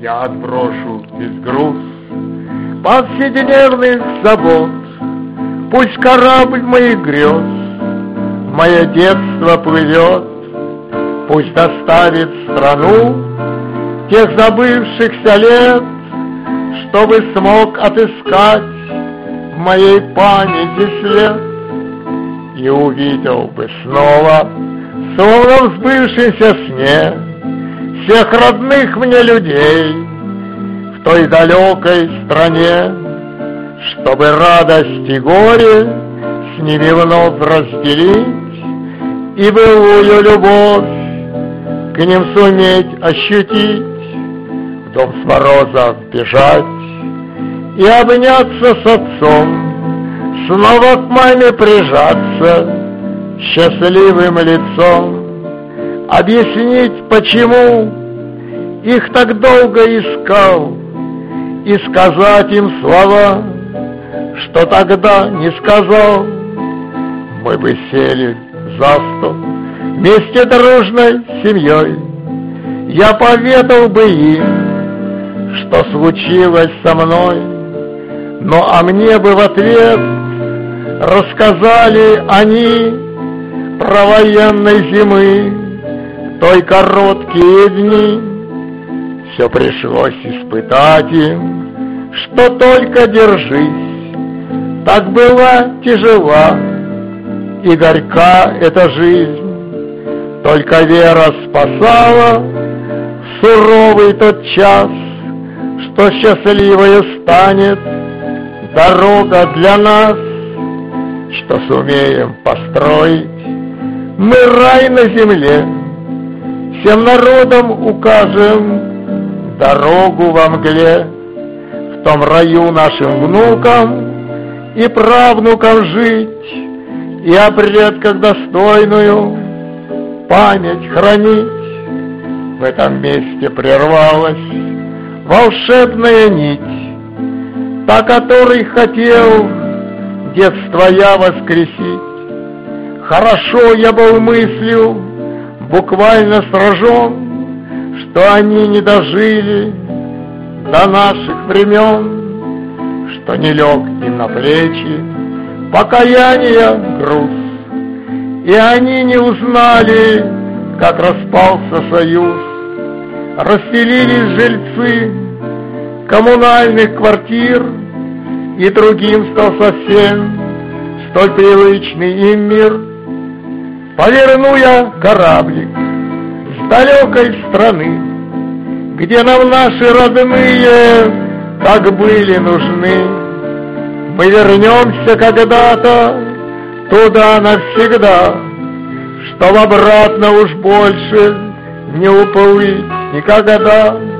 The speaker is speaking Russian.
я отброшу весь груз повседневных забот. Пусть корабль моих грез мое детство плывет, пусть доставит в страну тех забывшихся лет, чтобы смог отыскать в моей памяти след и увидел бы снова, словно в сбывшемся сне, всех родных мне людей в той далекой стране, чтобы радость и горе с ними вновь разделить и былую любовь к ним суметь ощутить, в дом с мороза бежать и обняться с отцом, снова к маме прижаться счастливым лицом, объяснить, почему их так долго искал, и сказать им слова, что тогда не сказал. Мы бы сели за стол вместе дружной семьей, я поведал бы им, что случилось со мной, но а мне бы в ответ рассказали они про военной зимы, той короткие дни. Все пришлось испытать им, что только держись, так была тяжела и горька эта жизнь. Только вера спасала в суровый тот час, что счастливою станет дорога для нас, что сумеем построить мы рай на земле, всем народам укажем дорогу во мгле, в том раю нашим внукам и правнукам жить, и о предках достойную память хранить. В этом месте прервалась волшебная нить, та, которой хотел детство я воскресить. Хорошо я был мыслью буквально сражен, что они не дожили до наших времен, что не лег им на плечи покаяния груз, и они не узнали, как распался союз. Расселились жильцы коммунальных квартир, и другим стал совсем столь привычный им мир. Поверну я кораблик с далекой страны, где нам наши родные так были нужны. Мы вернемся когда-то туда навсегда, чтоб обратно уж больше не уплыть никогда.